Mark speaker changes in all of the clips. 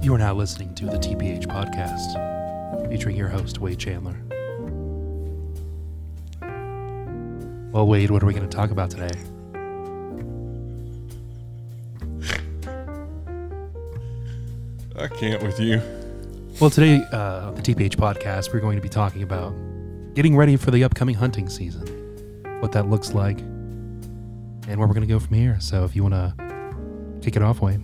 Speaker 1: You are now listening to the TPH podcast, featuring your host, Wade Chandler. Well, Wade, what are we going to talk about today?
Speaker 2: I can't with you.
Speaker 1: Well, today on the TPH podcast, we're going to be talking about getting ready for the upcoming hunting season, what that looks like, and where we're going to go from here. So if you want to kick it off, Wade.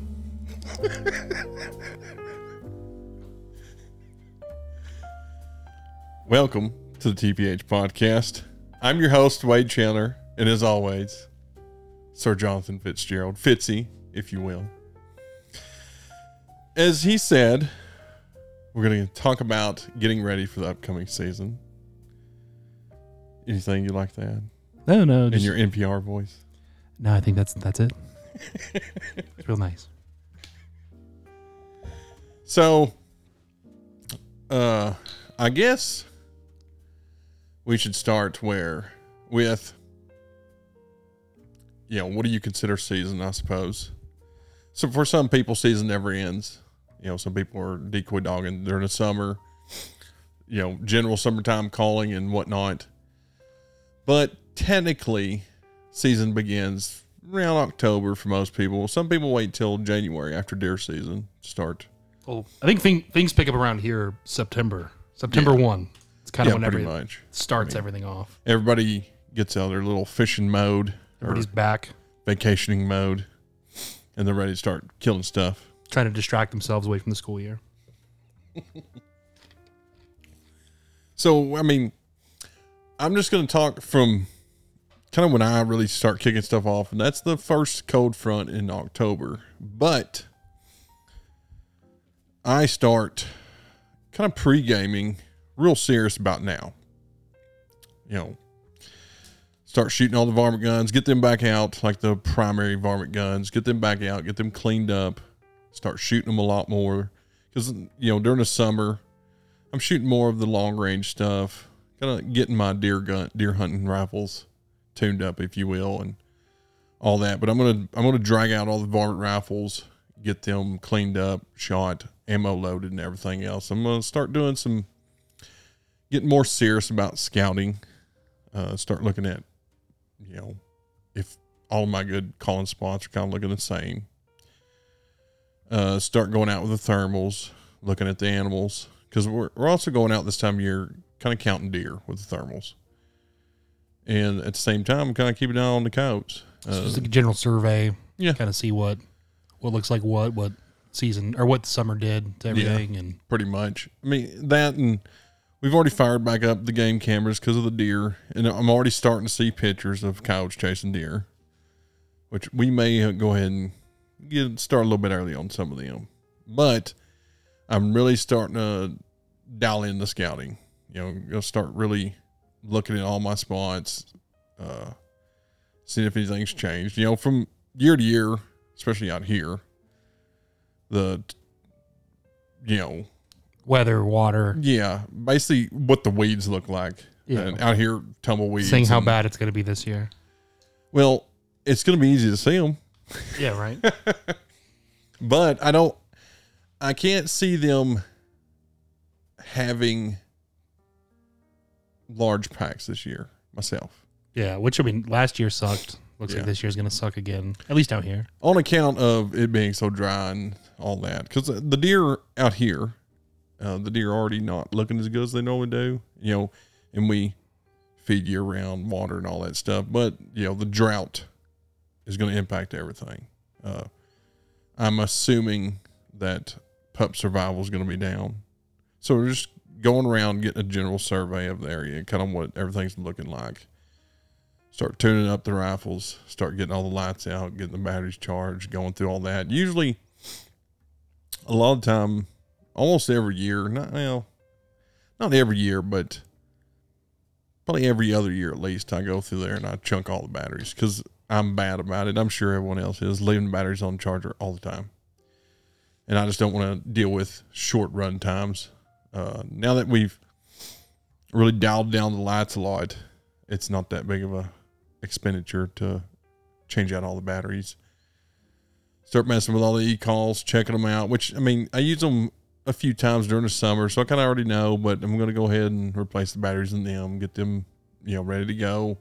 Speaker 2: Welcome to the TPH podcast. I'm your host, Wade Chandler, and as always, Sir Jonathan Fitzgerald, Fitzy, if you will. As he said, we're going to talk about getting ready for the upcoming season. Anything you like to add?
Speaker 1: No.
Speaker 2: In your NPR voice?
Speaker 1: No, I think that's it. It's real nice.
Speaker 2: So, I guess we should start with, what do you consider season, I suppose? So for some people, season never ends. Some people are decoy dogging during the summer, general summertime calling and whatnot. But technically, season begins around October for most people. Some people wait till January after deer season to start.
Speaker 1: Well, I think things pick up around here September 1. It's kind of when everything starts everything off.
Speaker 2: Everybody gets out of their little fishing mode.
Speaker 1: Everybody's back.
Speaker 2: Vacationing mode. And they're ready to start killing stuff.
Speaker 1: Trying to distract themselves away from the school year.
Speaker 2: So, I'm just going to talk from kind of when I really start kicking stuff off. And that's the first cold front in October. But I start kind of pre-gaming real serious about now. Start shooting all the varmint guns, get them back out, like the primary varmint guns, get them back out, get them cleaned up, start shooting them a lot more. Because, during the summer, I'm shooting more of the long range stuff, kind of getting my deer hunting rifles tuned up, if you will, and all that. But I'm gonna drag out all the varmint rifles, get them cleaned up, shot, ammo loaded, and everything else. I'm gonna start doing getting more serious about scouting. Start looking at, if all of my good calling spots are kind of looking the same. Start going out with the thermals, looking at the animals, because we're also going out this time of year, kind of counting deer with the thermals. And at the same time, kind of keeping an eye on the coyotes.
Speaker 1: Just a general survey. Yeah. Kind of see what looks like what season or what summer did to everything.
Speaker 2: Yeah,
Speaker 1: and
Speaker 2: pretty much. That, and we've already fired back up the game cameras because of the deer. And I'm already starting to see pictures of coyotes chasing deer, which we may go ahead and start a little bit early on some of them. But I'm really starting to dial in the scouting. Gonna start really looking at all my spots, seeing if anything's changed. From year to year, especially out here,
Speaker 1: weather, water.
Speaker 2: Yeah, basically what the weeds look like.
Speaker 1: Yeah.
Speaker 2: And out here, tumbleweeds.
Speaker 1: Seeing how bad it's going to be this year.
Speaker 2: Well, it's going to be easy to see them.
Speaker 1: Yeah, right.
Speaker 2: But I can't see them having large packs this year myself.
Speaker 1: Yeah, which last year sucked. Looks like this year's going to suck again, at least out here.
Speaker 2: On account of it being so dry and all that. Because the deer out here, the deer are already not looking as good as they normally do, and we feed year round water and all that stuff. But, the drought is going to impact everything. I'm assuming that pup survival is going to be down. So we're just going around, getting a general survey of the area, kind of what everything's looking like. Start tuning up the rifles, start getting all the lights out, getting the batteries charged, going through all that. Usually, a lot of time, almost every year, not every year, but probably every other year at least, I go through there and I chunk all the batteries because I'm bad about it. I'm sure everyone else is, leaving the batteries on the charger all the time. And I just don't want to deal with short run times. Now that we've really dialed down the lights a lot, it's not that big of a expenditure to change out all the batteries. start messing with all the e-calls, checking them out, which, I mean, I use them a few times during the summer, so I kind of already know, but I'm going to go ahead and replace the batteries in them, get them, ready to go.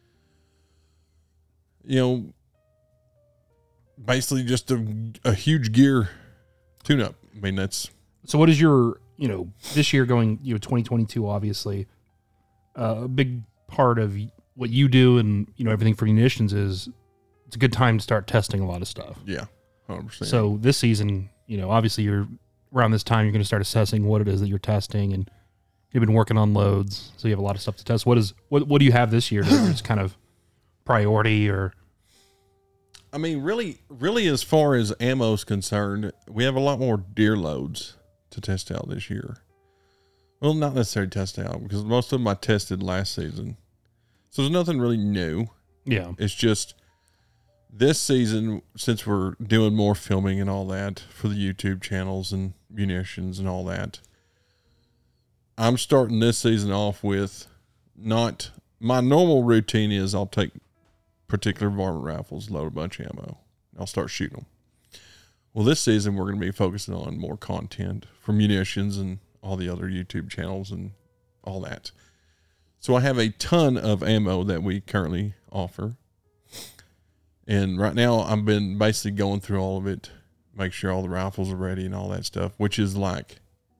Speaker 2: Basically just a huge gear tune-up. I mean, that's...
Speaker 1: So what is your, this year going, 2022, obviously, a big part of what you do and, everything for munitions is it's a good time to start testing a lot of stuff.
Speaker 2: Yeah, 100%.
Speaker 1: So this season, obviously you're around this time, you're going to start assessing what it is that you're testing, and you've been working on loads. So you have a lot of stuff to test. What do you have this year that's kind of priority or...
Speaker 2: I mean, really, as far as ammo is concerned, we have a lot more deer loads to test out this year. Well, not necessarily test out, because most of them I tested last season. So there's nothing really new.
Speaker 1: Yeah.
Speaker 2: It's just this season, since we're doing more filming and all that for the YouTube channels and munitions and all that, I'm starting this season off with not... My normal routine is I'll take particular varmint rifles, load a bunch of ammo. I'll start shooting them. Well, this season we're going to be focusing on more content for munitions and all the other YouTube channels and all that. So I have a ton of ammo that we currently offer. And right now I've been basically going through all of it, make sure all the rifles are ready and all that stuff, which is like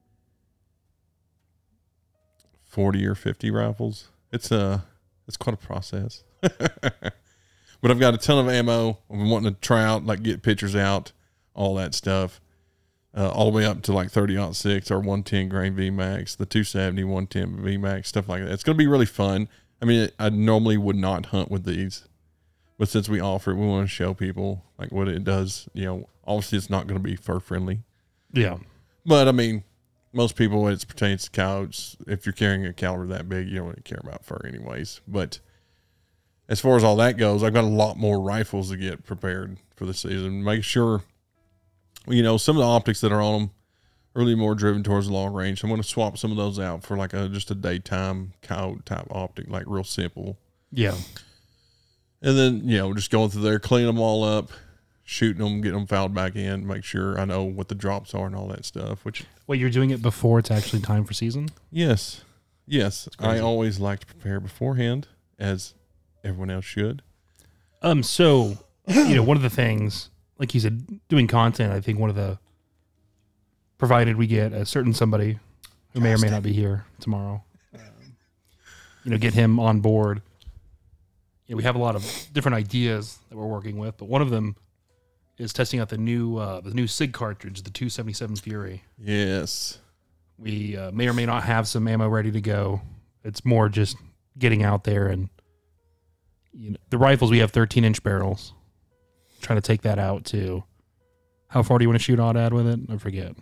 Speaker 2: 40 or 50 rifles. It's quite a process. But I've got a ton of ammo. I've been wanting to try out, like get pictures out, all that stuff, all the way up to like 30-06 or 110 grain VMAX, the 270, 110 VMAX, stuff like that. It's going to be really fun. I mean, I normally would not hunt with these, but since we offer it, we want to show people like what it does. Obviously it's not going to be fur friendly.
Speaker 1: Yeah.
Speaker 2: But I mean, most people, when it pertains to cows, if you're carrying a caliber that big, you don't really care about fur anyways. But as far as all that goes, I've got a lot more rifles to get prepared for the season. Make sure, some of the optics that are on them are really more driven towards the long range. I'm going to swap some of those out for like just a daytime cow type optic, like real simple.
Speaker 1: Yeah.
Speaker 2: And then, just going through there, cleaning them all up, shooting them, getting them filed back in, make sure I know what the drops are and all that stuff.
Speaker 1: Wait, you're doing it before it's actually time for season?
Speaker 2: Yes. I always like to prepare beforehand, as everyone else should.
Speaker 1: So, one of the things, like you said, doing content, I think provided we get a certain somebody who may or may not be here tomorrow, get him on board. We have a lot of different ideas that we're working with, but one of them is testing out the new SIG cartridge, the 277 Fury.
Speaker 2: Yes.
Speaker 1: We may or may not have some ammo ready to go. It's more just getting out there and the rifles, we have 13-inch barrels. Trying to take that out to... How far do you want to shoot Audad with it? I forget.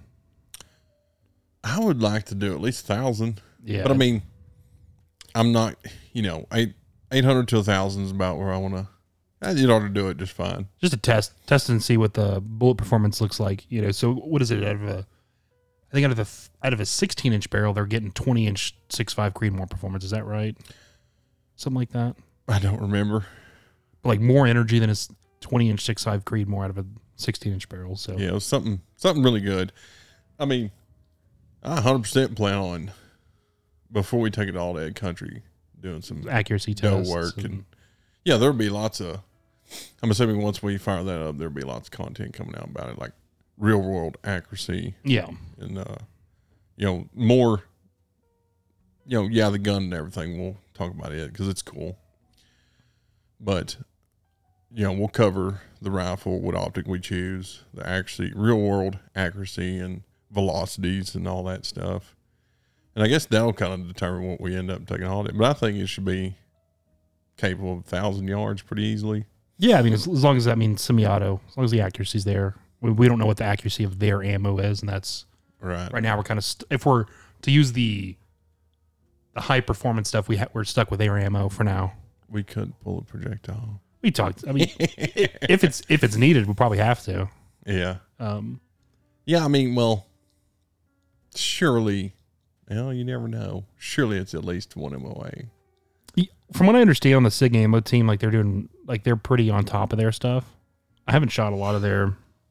Speaker 2: I would like to do at least 1,000.
Speaker 1: Yeah.
Speaker 2: But I mean, I'm not, 800 to 1,000 is about where I want to... You'd ought to do it just fine.
Speaker 1: Just a test and see what the bullet performance looks like. So what is it out of a... I think out of a 16-inch barrel, they're getting 20-inch 6.5 Creedmoor performance. Is that right? Something like that?
Speaker 2: I don't remember.
Speaker 1: Like more energy than a 20-inch 6.5 Creedmoor out of a 16-inch barrel. So
Speaker 2: yeah, it was something really good. I mean, I 100% plan on, before we take it all to country, doing some
Speaker 1: accuracy tests
Speaker 2: work. And yeah, there'll be lots of... I'm assuming once we fire that up, there'll be lots of content coming out about it, like real world accuracy.
Speaker 1: Yeah,
Speaker 2: and more. The gun and everything. We'll talk about it because it's cool. But, we'll cover the rifle, what optic we choose, the accuracy, real world accuracy and velocities and all that stuff. And I guess that'll kind of determine what we end up taking on it. But I think it should be capable of 1,000 yards pretty easily.
Speaker 1: Yeah, I mean, as long as that means semi-auto, as long as the accuracy's there. We don't know what the accuracy of their ammo is, and that's... Right now we're kind of... if we're to use the high performance stuff, we're stuck with their ammo for now.
Speaker 2: We could pull a projectile.
Speaker 1: We talked. I mean, if it's needed, we'll probably have to.
Speaker 2: Yeah. Yeah. I mean, well, surely, you never know. Surely it's at least one MOA.
Speaker 1: From what I understand on the SIG ammo team, they're pretty on top of their stuff. I haven't shot a lot of their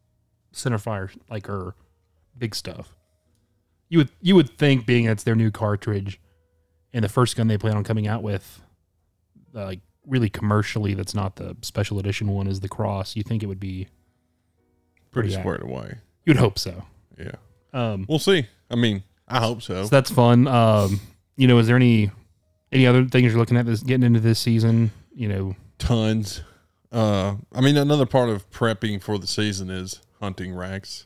Speaker 1: centerfire, like her big stuff. You would think, being it's their new cartridge and the first gun they plan on coming out with, like really commercially, that's not the special edition one, is the Cross. You think it would be
Speaker 2: pretty squared away.
Speaker 1: You'd hope so.
Speaker 2: Yeah. We'll see. I mean, I hope so.
Speaker 1: So that's fun. Is there any other things you're looking at getting into this season?
Speaker 2: Tons. I mean, another part of prepping for the season is hunting racks.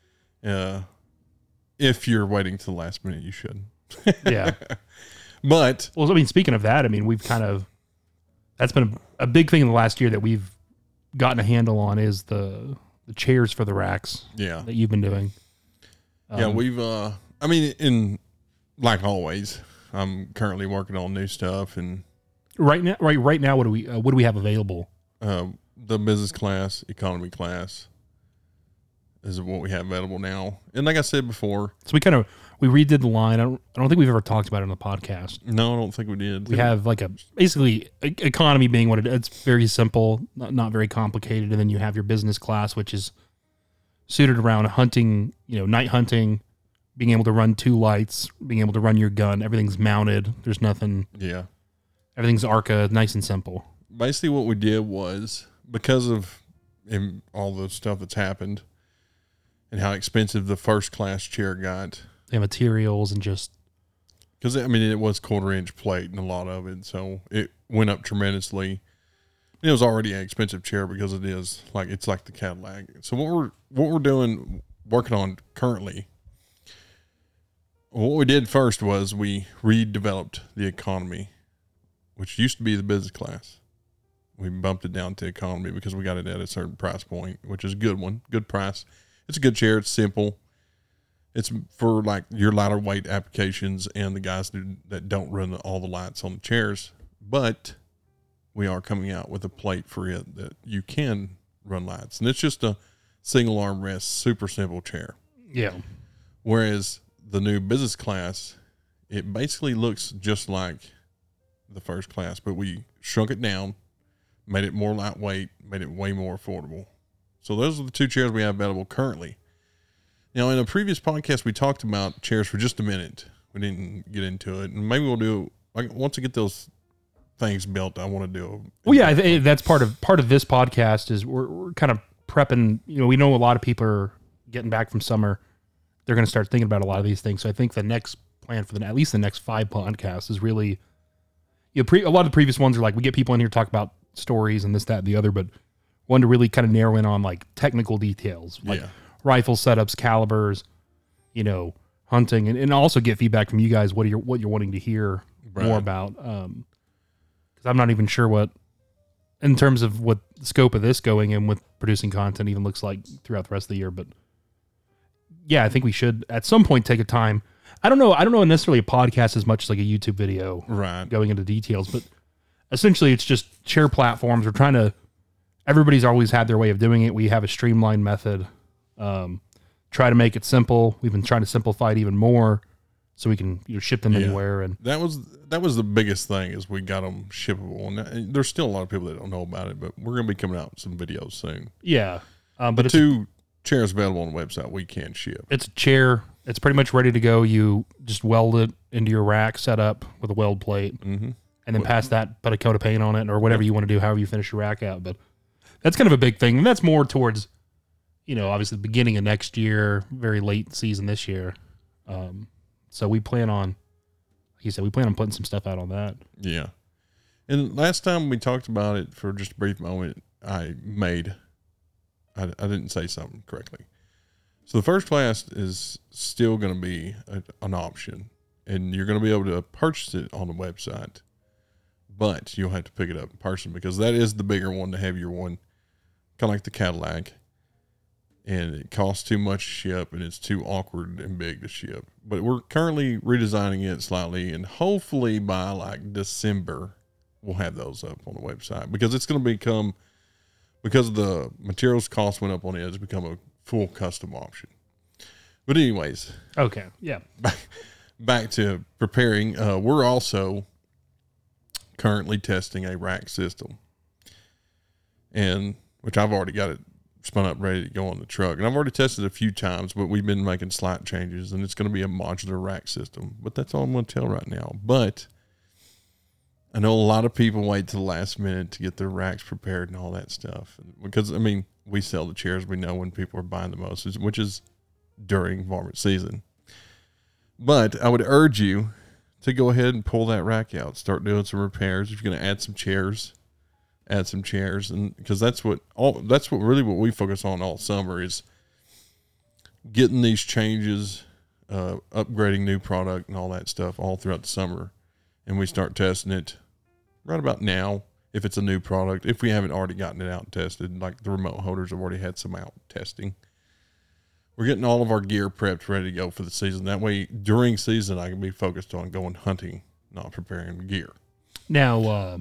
Speaker 2: If you're waiting to the last minute, you should.
Speaker 1: Yeah.
Speaker 2: But
Speaker 1: well, I mean, speaking of that, I mean, that's been a big thing in the last year that we've gotten a handle on, is the chairs for the racks.
Speaker 2: Yeah.
Speaker 1: That you've been doing.
Speaker 2: We've I mean, in like always, I'm currently working on new stuff, and
Speaker 1: right now, what do we have available?
Speaker 2: The business class, economy class is what we have available now. And like I said before,
Speaker 1: so we redid the line. I don't think we've ever talked about it on the podcast.
Speaker 2: No, I don't think we did.
Speaker 1: We have like basically economy being what it's very simple, not very complicated. And then you have your business class, which is suited around hunting, night hunting, being able to run 2 lights, being able to run your gun. Everything's mounted. There's nothing.
Speaker 2: Yeah.
Speaker 1: Everything's ARCA, nice and simple.
Speaker 2: Basically what we did was, because of all the stuff that's happened and how expensive the first class chair got.
Speaker 1: The materials and just...
Speaker 2: Because, I mean, it was 1/4-inch plate and a lot of it, so it went up tremendously. It was already an expensive chair because it's like the Cadillac. So what we're working on currently, what we did first was we redeveloped the economy, which used to be the business class. We bumped it down to economy because we got it at a certain price point, which is a good one, good price. It's a good chair. It's simple. It's for like your lighter weight applications and the guys that don't run all the lights on the chairs. But we are coming out with a plate for it that you can run lights. And it's just a single armrest, super simple chair.
Speaker 1: Yeah.
Speaker 2: Whereas the new business class, it basically looks just like the first class, but we shrunk it down, made it more lightweight, made it way more affordable. So those are the 2 chairs we have available currently. Now, in a previous podcast, we talked about chairs for just a minute. We didn't get into it, and maybe we'll do, like, once I get those things built, I want to do.
Speaker 1: Well, yeah, that's part of this podcast is we're kind of prepping. We know a lot of people are getting back from summer. They're going to start thinking about a lot of these things. So I think the next plan for at least the next 5 podcasts is really, a lot of the previous ones are like, we get people in here to talk about stories and this, that, and the other, but one to really kind of narrow in on like technical details, like rifle setups, calibers, hunting, and also get feedback from you guys what you're wanting to hear more about. Because I'm not even sure what, in terms of what the scope of this going in with producing content even looks like throughout the rest of the year. But yeah, I think we should at some point take a time. I don't know necessarily a podcast as much as like a YouTube video,
Speaker 2: right?
Speaker 1: Going into details, but essentially it's just chair platforms. We're trying to. Everybody's always had their way of doing it. We have a streamlined method. Try to make it simple. We've been trying to simplify it even more, so we can ship them anywhere. And
Speaker 2: that was the biggest thing, is we got them shippable. And there's still a lot of people that don't know about it, but we're going to be coming out with some videos soon.
Speaker 1: Yeah, but
Speaker 2: the 2 chairs available on the website we can ship.
Speaker 1: It's a chair. It's pretty much ready to go. You just weld it into your rack setup with a weld plate, and then past that, put a coat of paint on it, or whatever you want to do, however you finish your rack out. But that's kind of a big thing, and that's more towards, obviously the beginning of next year, very late season this year. So we plan on, like you said, putting some stuff out on that.
Speaker 2: Yeah. And last time we talked about it for just a brief moment, I didn't say something correctly. So the first class is still going to be an option, and you're going to be able to purchase it on the website, but you'll have to pick it up in person because that is the bigger one, the heavier one, kind of like the Cadillac, and it costs too much to ship, and it's too awkward and big to ship. But we're currently redesigning it slightly, and hopefully by like December, we'll have those up on the website, because it's going to become, because the materials cost went up on it, it's become a full custom option. But anyways,
Speaker 1: okay, yeah.
Speaker 2: Back to preparing. We're also currently testing a rack system, and which I've already got it spun up ready to go on the truck. And I've already tested it a few times, but we've been making slight changes, and it's going to be a modular rack system. But that's all I'm going to tell right now. But I know a lot of people wait to the last minute to get their racks prepared and all that stuff. Because, I mean, we sell the chairs we know when people are buying the most, which is during varmint season. But I would urge you to go ahead and pull that rack out. Start doing some repairs. If you're going to add some chairs, and because that's what really what we focus on all summer is getting these changes, upgrading new product and all that stuff all throughout the summer. And we start testing it right about now. If it's a new product, if we haven't already gotten it out and tested, like the remote holders have already had some out testing. We're getting all of our gear prepped, ready to go for the season. That way, during season, I can be focused on going hunting, not preparing gear.
Speaker 1: Now,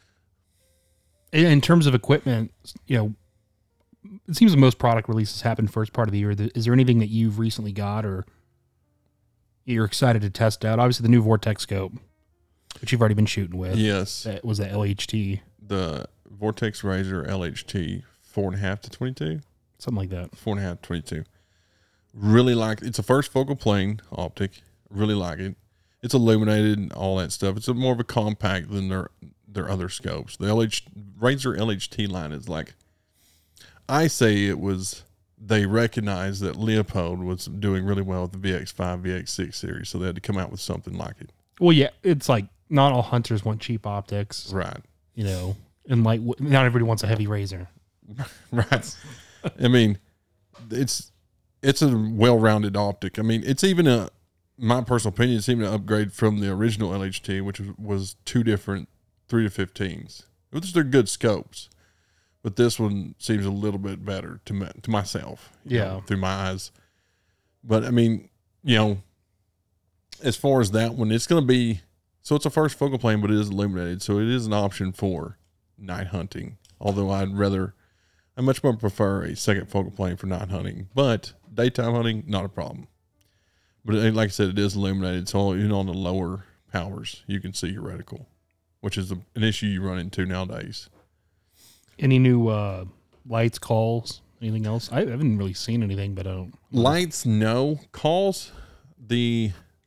Speaker 1: in terms of equipment, you know, it seems that most product releases happen first part of the year. Is there anything that you've recently got or you're excited to test out? Obviously, the new Vortex scope, which you've already been shooting with.
Speaker 2: Yes.
Speaker 1: That was the LHT.
Speaker 2: The Vortex Razor LHT 4.5 to 22?
Speaker 1: Something like that.
Speaker 2: 4.5 to 22. Really like it. It's a first focal plane optic. Really like it. It's illuminated and all that stuff. It's more of a compact than their other scopes. The Razor LHT line is like, I say it was, they recognized that Leopold was doing really well with the VX5, VX6 series, so they had to come out with something like it.
Speaker 1: Well, yeah, it's like not all hunters want cheap optics.
Speaker 2: Right.
Speaker 1: You know, and like not everybody wants a heavy razor.
Speaker 2: Right. I mean, it's a well-rounded optic. I mean, it's even my personal opinion, it's even an upgrade from the original LHT, which was two different 3 to 15s. Which they're good scopes, but this one seems a little bit better to myself. Know, through my eyes. But I mean, you know, as far as that one, it's going to be, so it's a first focal plane, but it is illuminated, so it is an option for night hunting. Although I much more prefer a second focal plane for night hunting, but daytime hunting, not a problem. But like I said, it is illuminated, so even on the lower powers, you can see your reticle, which is an issue you run into nowadays.
Speaker 1: Any new lights, calls, anything else? I haven't really seen anything, but I don't.
Speaker 2: Lights, no. Calls, the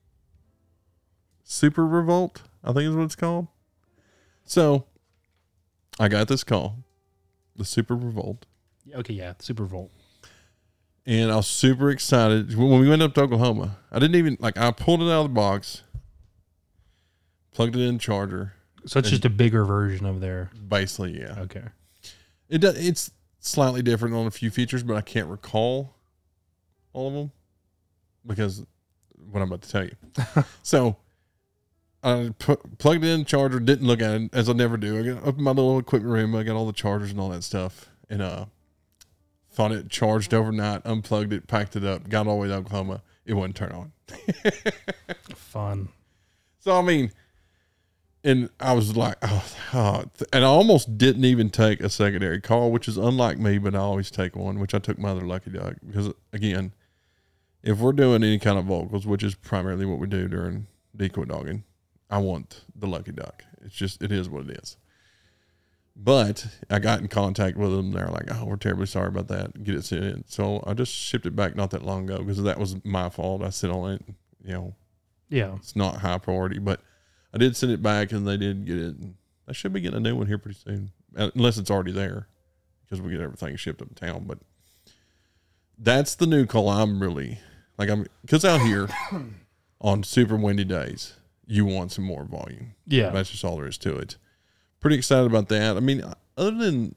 Speaker 2: Super Revolt, I think is what it's called. So, I got this call, the Super Revolt.
Speaker 1: Okay, yeah, Super Volt.
Speaker 2: And I was super excited. When we went up to Oklahoma, I didn't even, I pulled it out of the box, plugged it in the charger.
Speaker 1: So it's just a bigger version of their...
Speaker 2: Basically, yeah.
Speaker 1: Okay.
Speaker 2: It's slightly different on a few features, but I can't recall all of them because what I'm about to tell you. So I plugged it in the charger, didn't look at it, as I never do. I got up in my little equipment room, I got all the chargers and all that stuff, and thought it charged overnight, unplugged it, packed it up, got all the way to Oklahoma. It wouldn't turn on.
Speaker 1: Fun.
Speaker 2: So, I mean, and I was like, and I almost didn't even take a secondary call, which is unlike me, but I always take one, which I took my other Lucky Duck. Because, again, if we're doing any kind of vocals, which is primarily what we do during decoy dogging, I want the Lucky Duck. It is what it is. But I got in contact with them. They're like, we're terribly sorry about that. Get it sent in. So I just shipped it back not that long ago because that was my fault. I sit on it.
Speaker 1: Yeah.
Speaker 2: It's not high priority, but I did send it back and they did get it. I should be getting a new one here pretty soon, unless it's already there because we get everything shipped up town. But that's the new call. Because out here on super windy days, you want some more volume.
Speaker 1: Yeah.
Speaker 2: That's just all there is to it. Pretty excited about that. I mean, other than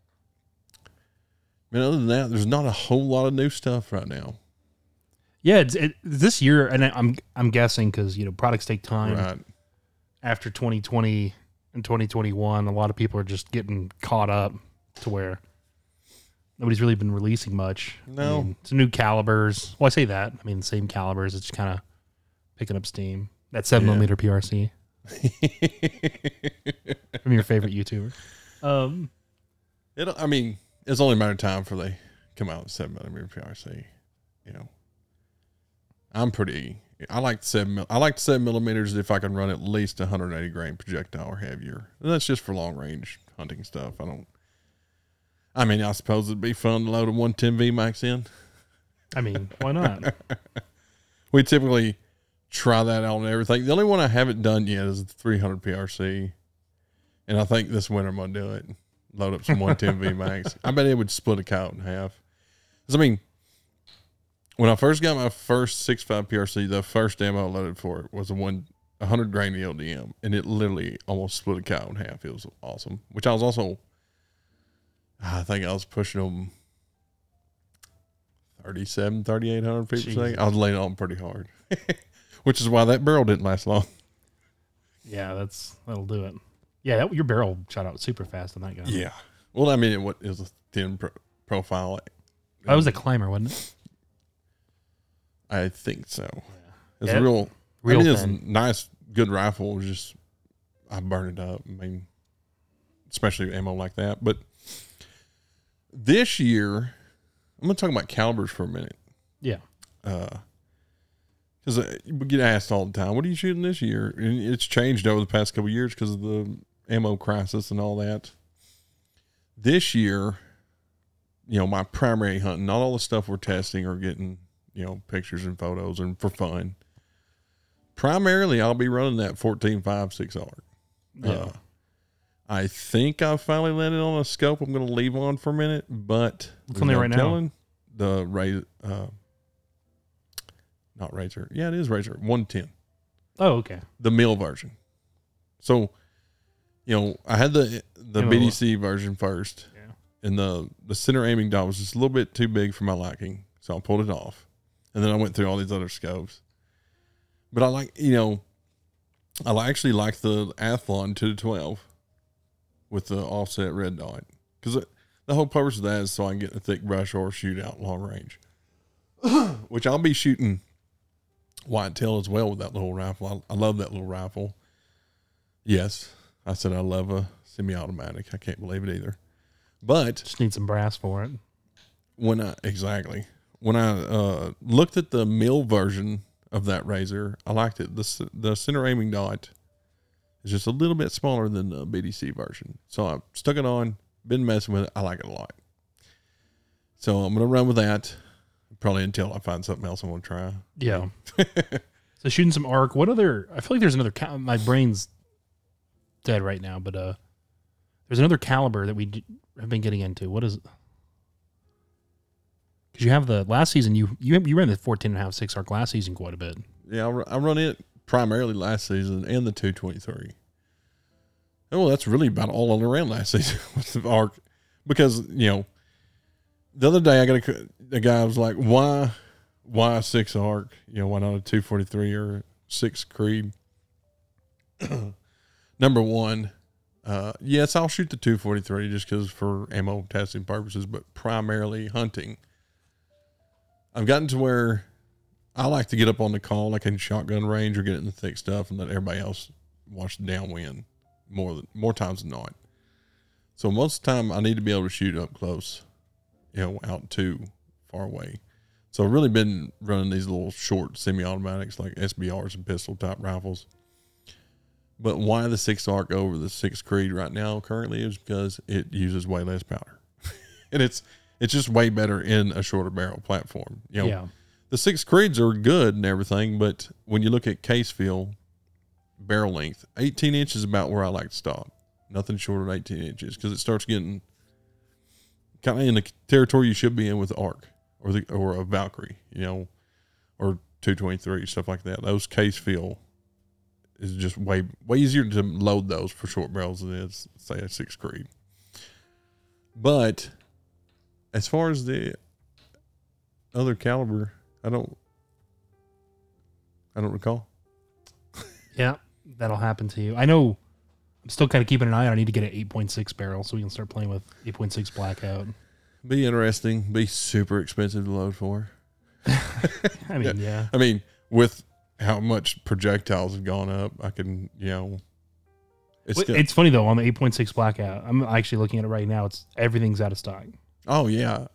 Speaker 2: that, there's not a whole lot of new stuff right now.
Speaker 1: Yeah, this year, and I'm guessing because products take time.
Speaker 2: Right.
Speaker 1: After 2020 and 2021, a lot of people are just getting caught up to where nobody's really been releasing much.
Speaker 2: No,
Speaker 1: I mean, it's new calibers. Well, I say that. I mean, the same calibers. It's kind of picking up steam. That 7mm PRC. From your favorite YouTuber.
Speaker 2: It's only a matter of time before they come out with 7mm PRC. I like 7mm if I can run at least 180 grain projectile or heavier. And that's just for long range hunting stuff. I mean, I suppose it'd be fun to load a 110 VMAX in.
Speaker 1: I mean, why not?
Speaker 2: We typically try that out and everything. The only one I haven't done yet is the 300 PRC. And I think this winter I'm going to do it. Load up some 110 VMAX. I bet it would split a coyote in half. 'Cause I mean, when I first got my first 6.5 PRC, the first demo I loaded for it was a 100 grain LDM. And it literally almost split a coyote in half. It was awesome. Which I was also, I think I was pushing them 3,800 feet per second. I was laying on pretty hard. Which is why that barrel didn't last long.
Speaker 1: Yeah, that'll do it. Yeah, your barrel shot out super fast on that gun.
Speaker 2: Yeah. Well, I mean, it was a thin profile.
Speaker 1: That was a climber, wasn't it?
Speaker 2: I think so.
Speaker 1: Yeah.
Speaker 2: It's
Speaker 1: Yeah,
Speaker 2: real
Speaker 1: real
Speaker 2: I mean, it's a
Speaker 1: thin.
Speaker 2: nice, good rifle. It was just, I burned it up. I mean, especially ammo like that. But this year, I'm going to talk about calibers for a minute.
Speaker 1: Yeah.
Speaker 2: Because we get asked all the time, what are you shooting this year? And it's changed over the past couple of years because of the ammo crisis and all that. This year, my primary hunting, not all the stuff we're testing or getting, pictures and photos and for fun. Primarily, I'll be running that 14.5 6R.
Speaker 1: Yeah.
Speaker 2: I think I've finally landed on a scope I'm going to leave on for a minute, but
Speaker 1: What's on there right now?
Speaker 2: The not Razor. Yeah, it is Razor 110.
Speaker 1: Oh, okay.
Speaker 2: The mill version. So, I had the BDC version first.
Speaker 1: Yeah.
Speaker 2: And the center aiming dot was just a little bit too big for my liking. So I pulled it off. And then I went through all these other scopes. But I actually like the Athlon 2-12 with the offset red dot. Because the whole purpose of that is so I can get a thick brush or shoot out long range. Which I'll be shooting whitetail as well with that little rifle. I love that little rifle. Yes, I said I love a semi-automatic. I can't believe it either. But
Speaker 1: Just need some brass for it.
Speaker 2: when I looked at the mill version of that Razor, I liked it. The center aiming dot is just a little bit smaller than the BDC version. So I stuck it on, been messing with it. I like it a lot. So I'm going to run with that probably until I find something else I want to try.
Speaker 1: Yeah. So shooting some arc. What other? I feel like there's another. My brain's dead right now, but there's another caliber that we have been getting into. What is it? Because you have the last season. You ran the 14.5 6R last season quite a bit.
Speaker 2: Yeah, I run it primarily last season and the 223. Oh, that's really about all I ran last season with the arc. Because, the other day I got a guy was like, why 6 arc? Why not a 243 or 6 Creed? Number one, yes, I'll shoot the 243 just because for ammo testing purposes, but primarily hunting. I've gotten to where I like to get up on the call, like in shotgun range or get in the thick stuff and let everybody else watch the downwind more times than not. So most of the time I need to be able to shoot up close, out too far away. So I've really been running these little short semi-automatics like SBRs and pistol type rifles. But why the 6 arc over the 6 Creed right now currently is because it uses way less powder. And it's just way better in a shorter barrel platform.
Speaker 1: Yeah.
Speaker 2: The 6 Creeds are good and everything, but when you look at case feel, barrel length, 18 inches is about where I like to stop. Nothing shorter than 18 inches because it starts getting kind of in the territory you should be in with the arc or a Valkyrie, or 223, stuff like that. Those case feel is just way easier to load those for short barrels than it is, say, a 6 Creed. But as far as the other caliber, I don't recall.
Speaker 1: Yeah, that'll happen to you. I know. I'm still kind of keeping an eye on. I need to get an 8.6 barrel so we can start playing with 8.6 blackout.
Speaker 2: Be interesting. Be super expensive to load for.
Speaker 1: I mean, yeah.
Speaker 2: I mean, with how much projectiles have gone up, I can,
Speaker 1: It's funny though, on the 8.6 blackout, I'm actually looking at it right now. Everything's out of stock.
Speaker 2: Oh yeah.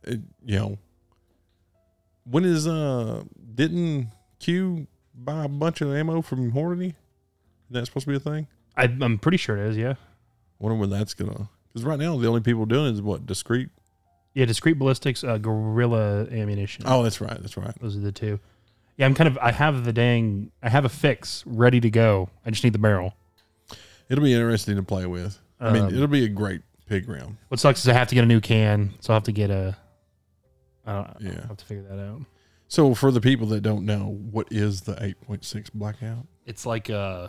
Speaker 2: When is, didn't Q buy a bunch of ammo from Hornady? Is that supposed to be a thing?
Speaker 1: I'm pretty sure it is, yeah.
Speaker 2: Wonder when that's gonna, Because right now the only people doing it is what, discrete.
Speaker 1: Yeah, discrete ballistics, Gorilla ammunition.
Speaker 2: Oh, that's right. That's right.
Speaker 1: Those are the two. Yeah, I have a fix ready to go. I just need the barrel.
Speaker 2: It'll be interesting to play with. I mean, it'll be a great pig round.
Speaker 1: What sucks is I have to get a new can, so I'll have to get I'll have to figure that out.
Speaker 2: So for the people that don't know, what is the 8.6 Blackout?
Speaker 1: It's like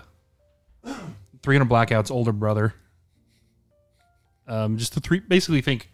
Speaker 1: 300 Blackout's older brother. Just the three, basically think,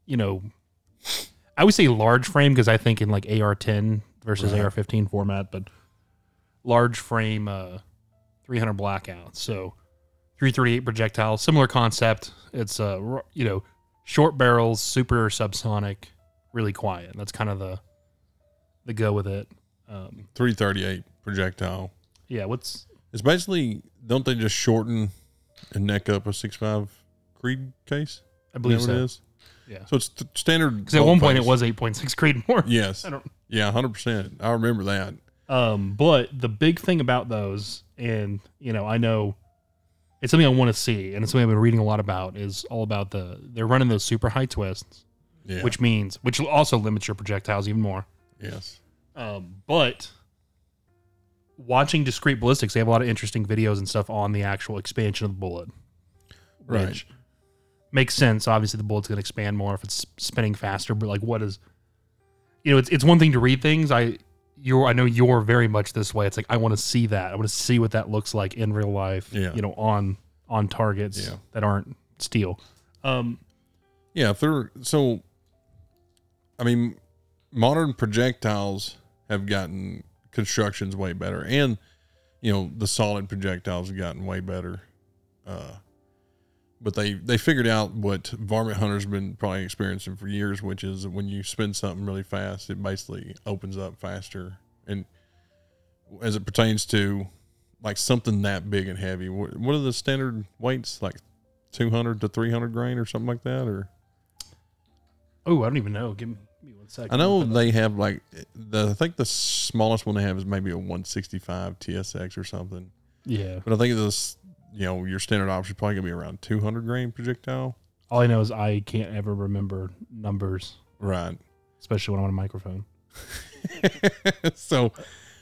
Speaker 1: I would say large frame because I think in like AR-10 versus AR-15 format, but large frame 300 Blackout. So 338 projectile, similar concept. It's short barrels, super subsonic, really quiet. That's kind of the go with it.
Speaker 2: 338 projectile.
Speaker 1: Yeah,
Speaker 2: it's basically, don't they just shorten and neck up a 6.5 Creed case?
Speaker 1: I believe so.
Speaker 2: It is?
Speaker 1: Yeah.
Speaker 2: So it's standard.
Speaker 1: Because at one point it was 8.6 Creedmoor.
Speaker 2: Yes. Yeah, 100%. I remember that.
Speaker 1: But the big thing about those, and I know it's something I want to see, and it's something I've been reading a lot about, is all about they're running those super high twists, which also limits your projectiles even more.
Speaker 2: Yes.
Speaker 1: But watching discrete ballistics, they have a lot of interesting videos and stuff on the actual expansion of the bullet.
Speaker 2: Right.
Speaker 1: Which makes sense. Obviously, the bullet's going to expand more if it's spinning faster, but like what is... it's one thing to read things. I know you're very much this way. It's like, I want to see that. I want to see what that looks like in real life, on targets that aren't steel.
Speaker 2: Modern projectiles have gotten constructions way better, and the solid projectiles have gotten way better. But they figured out what varmint hunters been probably experiencing for years, which is when you spin something really fast, it basically opens up faster. And as it pertains to like something that big and heavy, what are the standard weights? Like 200 to 300 grain or something like that? Or
Speaker 1: I don't even know. Give me 1 second.
Speaker 2: I know they have like I think the smallest one they have is maybe a 165 TSX or something.
Speaker 1: Yeah,
Speaker 2: but I think this. Your standard option is probably going to be around 200 grain projectile.
Speaker 1: All I know is I can't ever remember numbers.
Speaker 2: Right.
Speaker 1: Especially when I'm on a microphone.
Speaker 2: So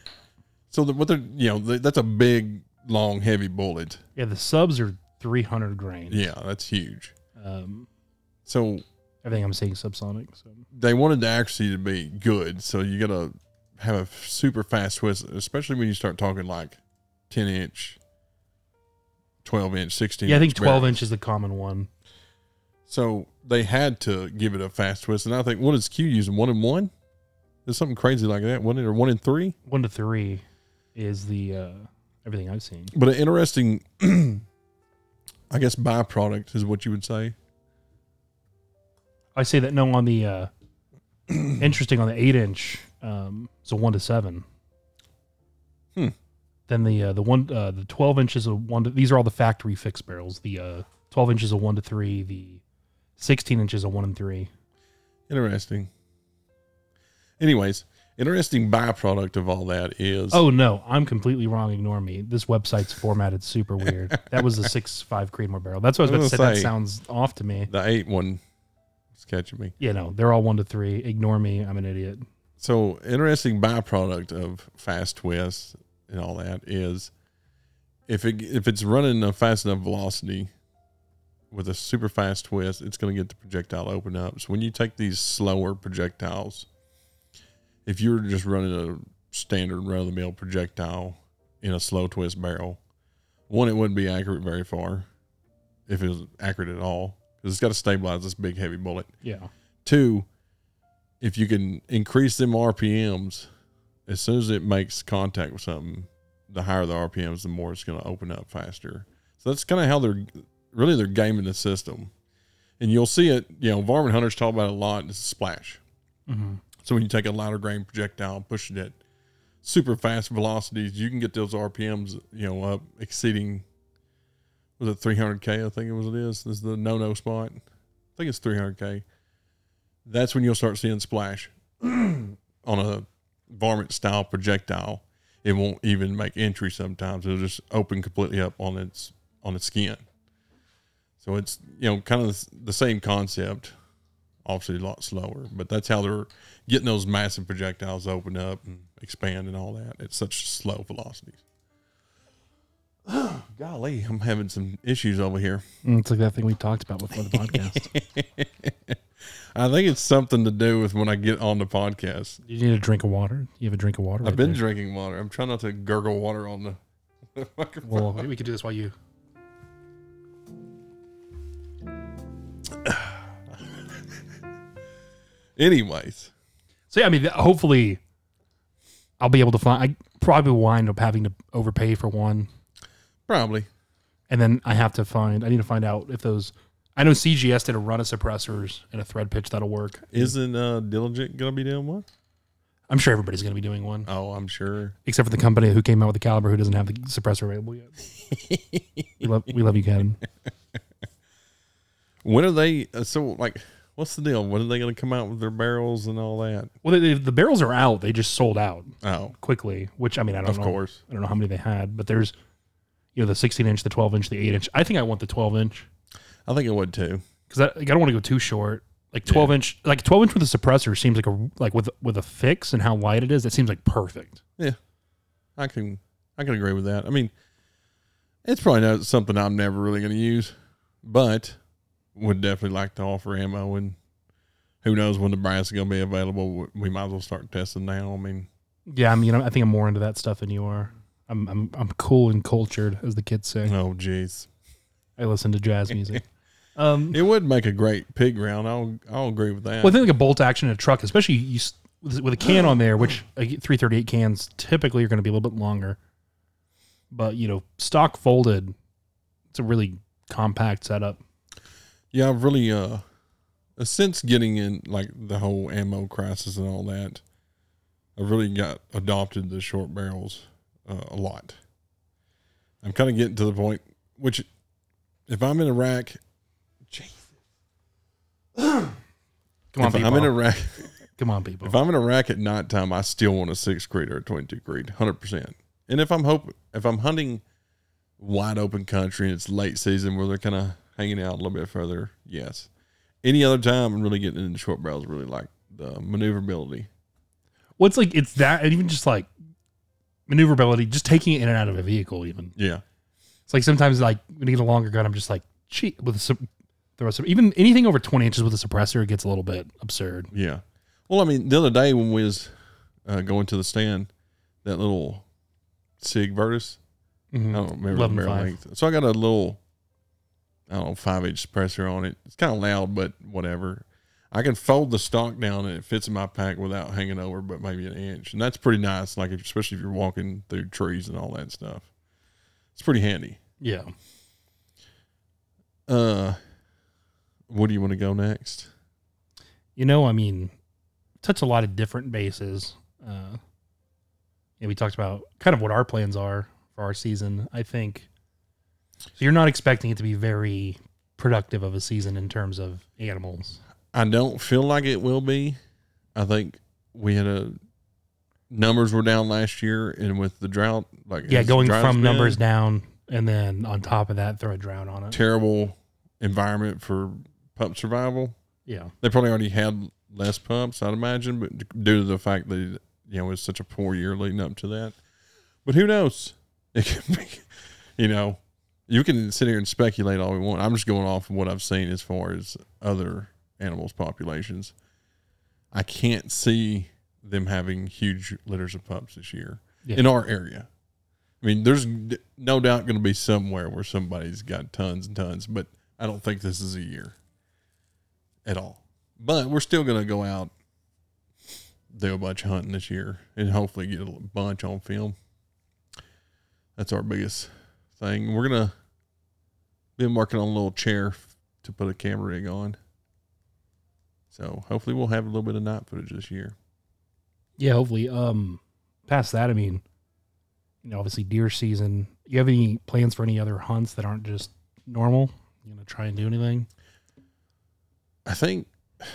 Speaker 2: that's a big, long, heavy bullet.
Speaker 1: Yeah, the subs are 300 grain.
Speaker 2: Yeah, that's huge. So
Speaker 1: everything I'm seeing subsonic. So
Speaker 2: they wanted the accuracy to be good, so you got to have a super fast twist, especially when you start talking like 10-inch. 12-inch, 16-inch.
Speaker 1: Yeah, I think 12
Speaker 2: barrels.
Speaker 1: inch is the common one.
Speaker 2: So they had to give it a fast twist. And I think, what is Q using? 1 and 1? There's something crazy like that, wasn't it? Or 1 and 3?
Speaker 1: 1 to 3 is the everything I've seen.
Speaker 2: But an interesting, I guess, byproduct is what you would say.
Speaker 1: I say that no on the interesting on the 8-inch. So 1 to 7. Then the 12 inches of 1 to, these are all the factory fixed barrels. The 12 inches of 1 to 3, the 16 inches of 1 and 3.
Speaker 2: Interesting. Anyways, interesting byproduct of all that is.
Speaker 1: Oh no, I'm completely wrong. Ignore me. This website's formatted super weird. That was the 6.5 Creedmoor barrel. That's what I was about to say. That sounds off to me.
Speaker 2: The 8 one is catching me.
Speaker 1: Yeah, no, they're all 1 to 3. Ignore me. I'm an idiot.
Speaker 2: So interesting byproduct of fast twists and all that is if it's running a fast enough velocity with a super fast twist, it's going to get the projectile to open up. So when you take these slower projectiles, if you're just running a standard run-of-the-mill projectile in a slow twist barrel, one, it wouldn't be accurate very far if it was accurate at all because it's got to stabilize this big heavy bullet.
Speaker 1: Yeah.
Speaker 2: 2, if you can increase them RPMs, as soon as it makes contact with something, the higher the RPMs, the more it's going to open up faster. So that's kind of how they're gaming the system. And you'll see it, varmint hunters talk about it a lot, it's a splash.
Speaker 1: Mm-hmm. So
Speaker 2: when you take a lighter grain projectile, push it at super fast velocities, you can get those RPMs, up exceeding, was it 300K? I think it is. This is the no spot. I think it's 300K. That's when you'll start seeing splash on a varmint style projectile. It won't even make entry sometimes. It'll just open completely up on its skin. So it's, kind of the same concept, obviously a lot slower, but that's how they're getting those massive projectiles open up and expand and all that. It's such slow velocities. Golly, I'm having some issues over here.
Speaker 1: It's like that thing we talked about before the podcast.
Speaker 2: I think it's something to do with when I get on the podcast.
Speaker 1: You need a drink of water? You have a drink of water?
Speaker 2: I've been drinking water. I'm trying not to gurgle water on the microphone.
Speaker 1: Well, we could do this while you...
Speaker 2: Anyways.
Speaker 1: So, yeah, I mean, hopefully I'll be able to find... I probably will wind up having to overpay for one.
Speaker 2: Probably.
Speaker 1: And then I need to find out if those... I know CGS did a run of suppressors and a thread pitch that'll work.
Speaker 2: Isn't Diligent going to be doing one?
Speaker 1: I'm sure everybody's going to be doing one.
Speaker 2: Oh, I'm sure.
Speaker 1: Except for the company who came out with the Caliber who doesn't have the suppressor available yet. we love you, Kevin.
Speaker 2: When are they... what's the deal? When are they going to come out with their barrels and all that?
Speaker 1: Well, the barrels are out. They just sold out quickly, which, I mean, I don't know. Of
Speaker 2: course.
Speaker 1: I don't know how many they had, but there's, the 16-inch, the 12-inch, the 8-inch. I think I want the 12-inch.
Speaker 2: I think it would too.
Speaker 1: Because I don't want to go too short. Like 12-inch, with a suppressor seems like with a fix and how wide it is, it seems like perfect.
Speaker 2: Yeah, I can agree with that. I mean, it's probably not something I'm never really going to use, but would definitely like to offer ammo. And who knows when the brass is going to be available? We might as well start testing now. I mean,
Speaker 1: yeah, I think I'm more into that stuff than you are. I'm cool and cultured, as the kids say.
Speaker 2: Oh, jeez.
Speaker 1: I listen to jazz music.
Speaker 2: It would make a great pig round. I'll agree with that.
Speaker 1: Well, I think like a bolt action in a truck, especially with a can on there, which 338 cans typically are going to be a little bit longer. But, stock folded, it's a really compact setup.
Speaker 2: Yeah, I've really, since getting in like the whole ammo crisis and all that, I've really got adopted the short barrels a lot. I'm kind of getting to the point, which if I'm in a rack,
Speaker 1: Come on, people.
Speaker 2: I'm in a rack.
Speaker 1: Come on, people.
Speaker 2: If I'm in a rack at nighttime, I still want a 6 Creed or a 22 Creed, 100%. And if I'm hunting wide open country and it's late season where they're kind of hanging out a little bit further, yes. Any other time, I'm really getting into short barrels. Really like the maneuverability.
Speaker 1: Well, it's that, and even just like maneuverability, just taking it in and out of a vehicle. Even
Speaker 2: yeah,
Speaker 1: it's like sometimes like when you get a longer gun, I'm just like even anything over 20 inches with a suppressor, it gets a little bit absurd.
Speaker 2: Yeah. Well, I mean, the other day when we was going to the stand, that little Sig Virtus, I don't remember the barrel length. So I got a little, 5-inch suppressor on it. It's kind of loud, but whatever. I can fold the stock down and it fits in my pack without hanging over, but maybe an inch, and that's pretty nice. Like especially if you're walking through trees and all that stuff, it's pretty handy.
Speaker 1: Yeah.
Speaker 2: Where do you want to go next?
Speaker 1: Touch a lot of different bases. We talked about kind of what our plans are for our season. I think so. You're not expecting it to be very productive of a season in terms of animals.
Speaker 2: I don't feel like it will be. I think we had numbers were down last year, and with the drought,
Speaker 1: going from numbers down, and then on top of that, throw a drought on it.
Speaker 2: Terrible environment for pup survival.
Speaker 1: Yeah,
Speaker 2: they probably already had less pups, I'd imagine, but due to the fact that it was such a poor year leading up to that. But who knows? It could be, you can sit here and speculate all we want. I'm just going off of what I've seen as far as other animals' populations. I can't see them having huge litters of pups this year in our area. I mean, there's no doubt going to be somewhere where somebody's got tons and tons, but I don't think this is a year at all. But we're still going to go out, do a bunch of hunting this year, and hopefully get a bunch on film. That's our biggest thing. We're going to be working on a little chair to put a camera rig on. So hopefully we'll have a little bit of night footage this year.
Speaker 1: Yeah, hopefully. Past that, obviously deer season. You have any plans for any other hunts that aren't just normal? You gonna try and do anything?
Speaker 2: I think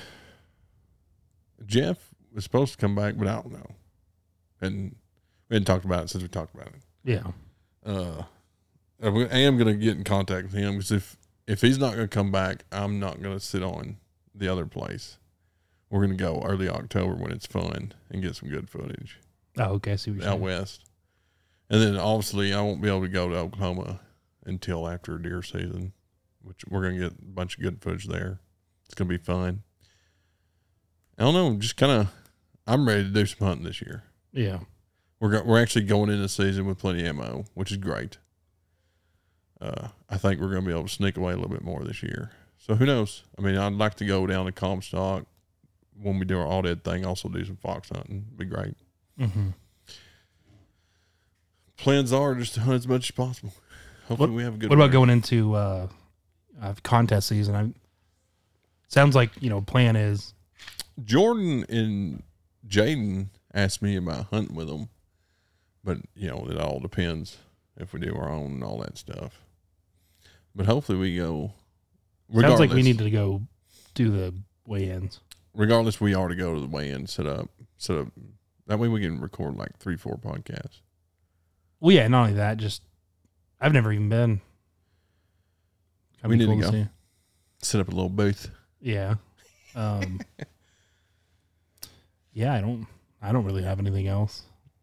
Speaker 2: Jeff was supposed to come back, but I don't know. And we hadn't talked about it since we talked about it.
Speaker 1: Yeah.
Speaker 2: I am going to get in contact with him because if if he's not going to come back, I'm not going to sit on the other place. We're going to go early October when it's fun and get some good footage.
Speaker 1: Oh, okay. I see what you're
Speaker 2: out
Speaker 1: saying.
Speaker 2: west. And then obviously I won't be able to go to Oklahoma until after deer season, which we're going to get a bunch of good footage there. It's going to be fun. I don't know, just kind of, I'm ready to do some hunting this year.
Speaker 1: Yeah.
Speaker 2: We're actually going into the season with plenty of ammo, which is great. I think we're going to be able to sneak away a little bit more this year. So who knows? I mean, I'd like to go down to Comstock when we do our all dead thing, also do some fox hunting. It'd be great.
Speaker 1: Mm-hmm.
Speaker 2: Plans are just to hunt as much as possible. Hopefully we have a good.
Speaker 1: What about going into contest season? Sounds like, plan is.
Speaker 2: Jordan and Jaden asked me about hunting with them, but it all depends if we do our own and all that stuff. But hopefully we go.
Speaker 1: Sounds like we need to go do the weigh-ins.
Speaker 2: Regardless, we already go to the weigh-in, set up. That way we can record like 3-4 podcasts.
Speaker 1: Well, yeah, not only that, just I've never even been.
Speaker 2: We need to go. Set up a little booth.
Speaker 1: Yeah. Yeah, I don't really have anything else.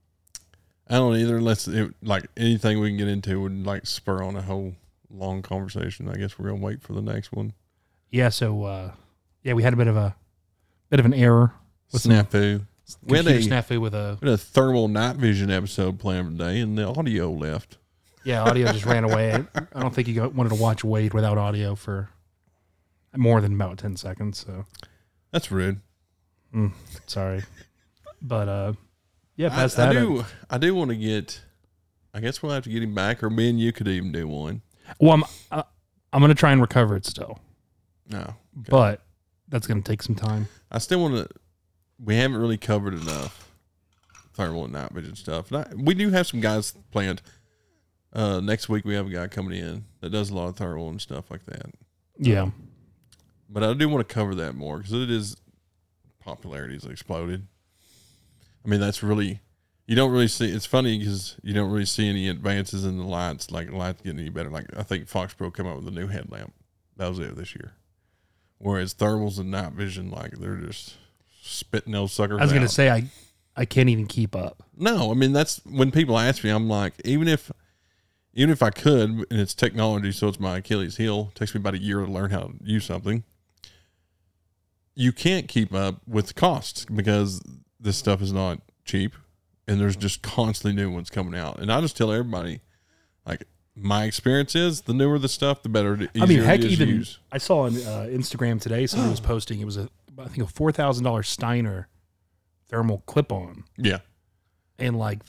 Speaker 2: I don't either, unless like anything we can get into would like spur on a whole long conversation. I guess we're gonna wait for the next one.
Speaker 1: Yeah, so we had a bit of an error with
Speaker 2: snafu. We had a
Speaker 1: snafu with a
Speaker 2: thermal night vision episode planned today, and the audio left.
Speaker 1: Yeah, audio just ran away. I don't think you wanted to watch Wade without audio for more than about 10 seconds. So
Speaker 2: that's rude.
Speaker 1: Sorry, but yeah, past that.
Speaker 2: I do want to get. I guess we'll have to get him back, or me and you could even do one.
Speaker 1: Well, I'm going to try and recover it still.
Speaker 2: No, okay.
Speaker 1: But that's going to take some time.
Speaker 2: I still want to. We haven't really covered enough thermal and night vision stuff. We do have some guys planned. Next week we have a guy coming in that does a lot of thermal and stuff like that.
Speaker 1: Yeah,
Speaker 2: but I do want to cover that more because it is popularity has exploded. I mean, that's really, you don't really see, it's funny because you don't really see any advances in the lights, like lights getting any better. Like I think Fox Pro came out with a new headlamp. That was it this year. Whereas thermals and night vision, like they're just spitting those suckers out.
Speaker 1: I was going to say, I can't even keep up.
Speaker 2: No, I mean, that's when people ask me, I'm like, even if I could, and it's technology, so it's my Achilles heel, it takes me about a year to learn how to use something. You can't keep up with the costs because this stuff is not cheap and there's just constantly new ones coming out. And I just tell everybody, like, my experience is the newer the stuff, the better it is to use.
Speaker 1: I saw on Instagram today, somebody was posting, it was I think a $4,000 Steiner thermal clip-on.
Speaker 2: Yeah.
Speaker 1: And like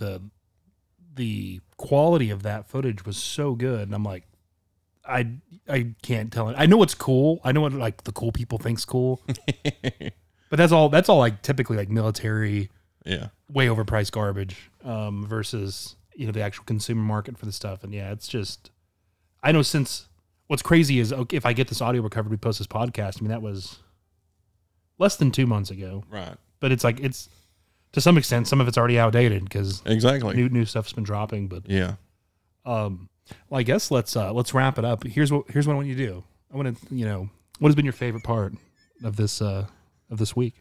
Speaker 1: the quality of that footage was so good. And I'm like, I can't tell it. I know it's cool. I know what like the cool people think's cool. But that's all like typically like military, way overpriced garbage, versus, the actual consumer market for the stuff. And yeah, it's just, I know since what's crazy is, okay, if I get this audio recovered, we post this podcast. I mean, that was less than 2 months ago.
Speaker 2: Right.
Speaker 1: But it's like, it's to some extent, some of it's already outdated because
Speaker 2: exactly
Speaker 1: new stuff's been dropping, but
Speaker 2: yeah.
Speaker 1: Well, I guess let's wrap it up. Here's what I want you to do. I want to, what has been your favorite part of this week?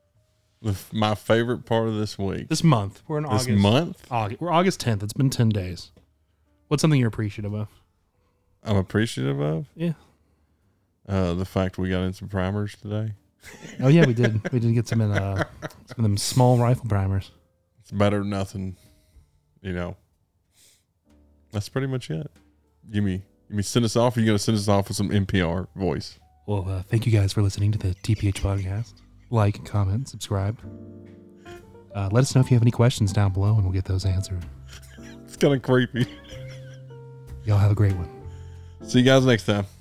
Speaker 2: My favorite part of this week.
Speaker 1: This month. We're in August.
Speaker 2: This month?
Speaker 1: We're August 10th. It's been 10 days. What's something you're appreciative of?
Speaker 2: I'm appreciative of?
Speaker 1: Yeah.
Speaker 2: The fact we got in some primers today.
Speaker 1: Oh yeah, we did. We did get some in some of them small rifle primers.
Speaker 2: It's better than nothing, That's pretty much it. You mean send us off, or you going to send us off with some NPR voice?
Speaker 1: Well, thank you guys for listening to the TPH podcast. Like, comment, subscribe. Let us know if you have any questions down below, and we'll get those answered.
Speaker 2: It's kind of creepy.
Speaker 1: Y'all have a great one.
Speaker 2: See you guys next time.